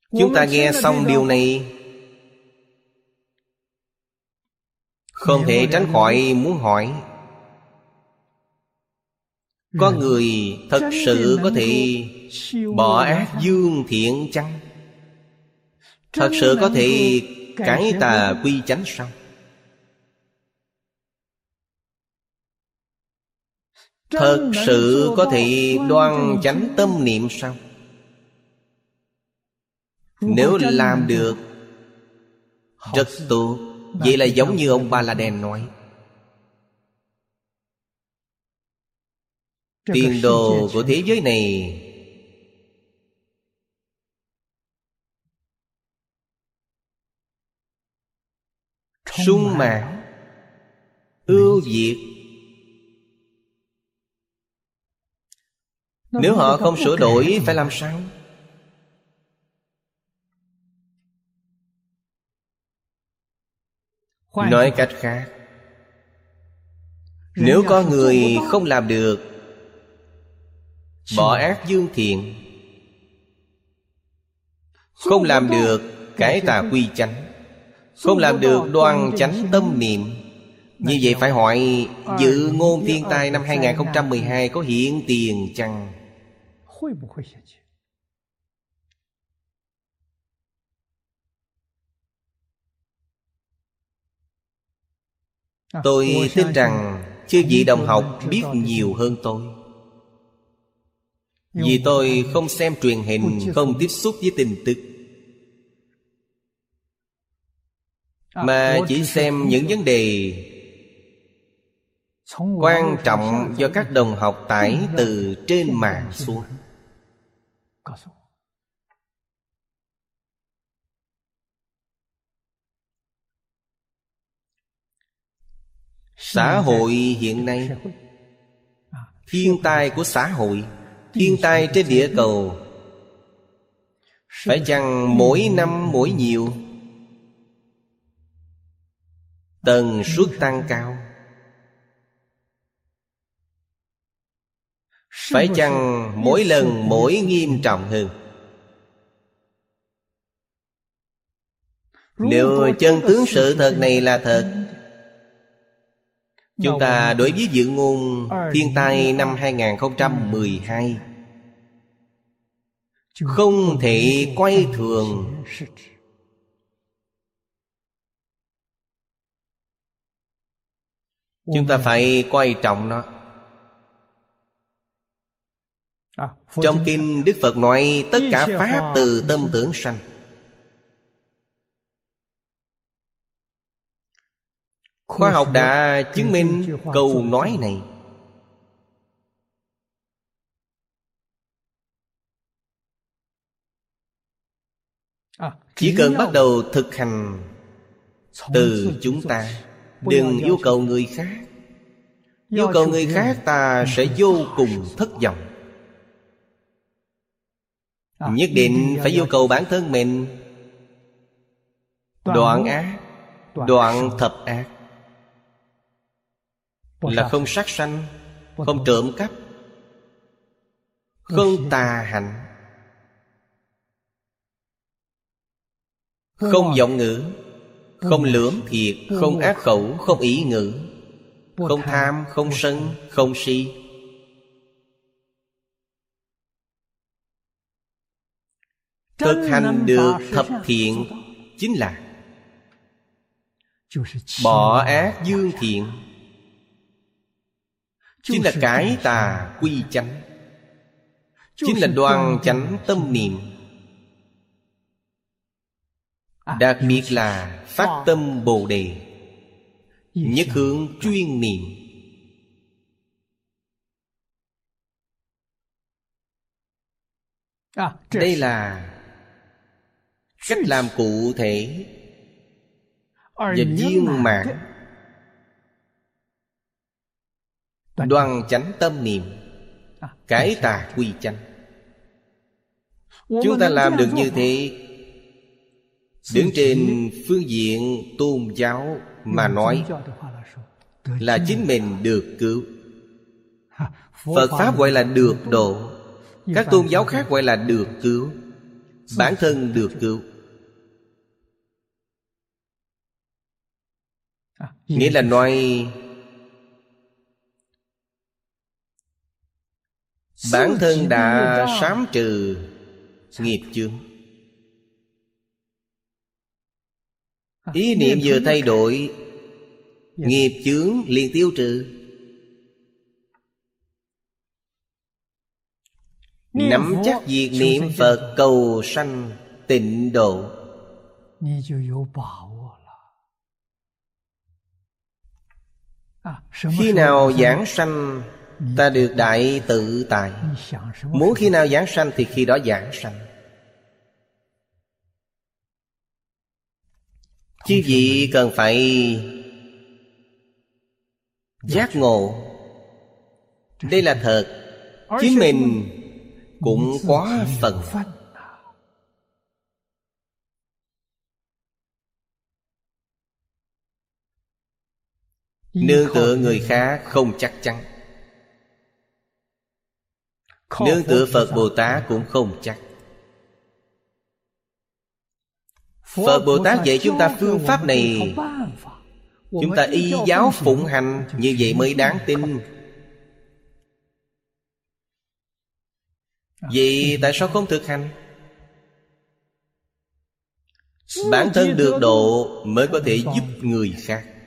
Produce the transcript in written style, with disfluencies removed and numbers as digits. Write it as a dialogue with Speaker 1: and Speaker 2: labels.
Speaker 1: Chúng ta nghe xong điều này, không thể tránh khỏi muốn hỏi: có người thật sự có thể bỏ ác dương thiện chăng? Thật sự có thể cải tà quy chánh sao? Thật sự có thể đoan chánh tâm niệm sao? Nếu làm được, rất tốt. Vậy là giống như ông Ba La Đen nói, tiền đồ của thế giới này sung mãn, ưu việt. Nếu họ không sửa đổi phải làm sao? Nói cách khác, nếu có người không làm được bỏ ác dương thiện, không làm được cải tà quy chánh, không làm được đoan chánh tâm niệm, như vậy phải hỏi dự ngôn thiên tai năm 2012 có hiện tiền chăng? Tôi tin rằng chư vị đồng học biết nhiều hơn tôi, vì tôi không xem truyền hình, không tiếp xúc với tin tức, mà chỉ xem những vấn đề quan trọng do các đồng học tải từ trên mạng xuống. Xã hội hiện nay, thiên tai của xã hội, thiên tai trên địa cầu, phải chăng mỗi năm mỗi nhiều, tần suất tăng cao? Phải chăng mỗi lần mỗi nghiêm trọng hơn? Nếu chân tướng sự thật này là thật, chúng ta đối với dự ngôn thiên tai năm 2012 không thể coi thường. Chúng ta phải coi trọng nó. Trong kinh Đức Phật nói tất cả pháp từ tâm tưởng sanh. Khoa học đã chứng minh câu nói này. Chỉ cần bắt đầu thực hành từ chúng ta, đừng yêu cầu người khác. Yêu cầu người khác ta sẽ vô cùng thất vọng. Nhất định phải yêu cầu bản thân mình. Đoạn ác, đoạn thập ác, là không sát sanh, không trộm cắp, không tà hạnh, không vọng ngữ, không lưỡng thiệt, không ác khẩu, không ỷ ngữ, không tham, không sân, không si. Thực hành được thập thiện chính là bỏ ác dương thiện, chính là cải tà quy chánh, chính là đoan chánh tâm niệm. Đặc biệt là phát tâm Bồ Đề, nhất hướng chuyên niệm. Đây là cách làm cụ thể và viên mãn đoan chánh tâm niệm, cải tà quy chánh. Chúng ta làm được như thế, đứng trên phương diện tôn giáo mà nói, là chính mình được cứu. Phật Pháp gọi là được độ, các tôn giáo khác gọi là được cứu. bản thân được cứu. Nghĩa là nói bản thân đã sám trừ nghiệp chướng. Ý niệm vừa thay đổi, nghiệp chướng liền tiêu trừ. Nắm chắc việc niệm Phật cầu sanh tịnh độ, khi nào giảng sanh ta được đại tự tại. Muốn khi nào giảng sanh thì khi đó giảng sanh. Chứ gì cần phải giác ngộ. Đây là thật. Chính mình cũng quá phần. Nương tựa người khác không chắc chắn. Nương tựa Phật Bồ Tát cũng không chắc. Phật Bồ Tát dạy chúng ta phương pháp này, chúng ta y giáo phụng hành, như vậy mới đáng tin. Vậy tại sao không thực hành? Bản thân được độ mới có thể giúp người khác.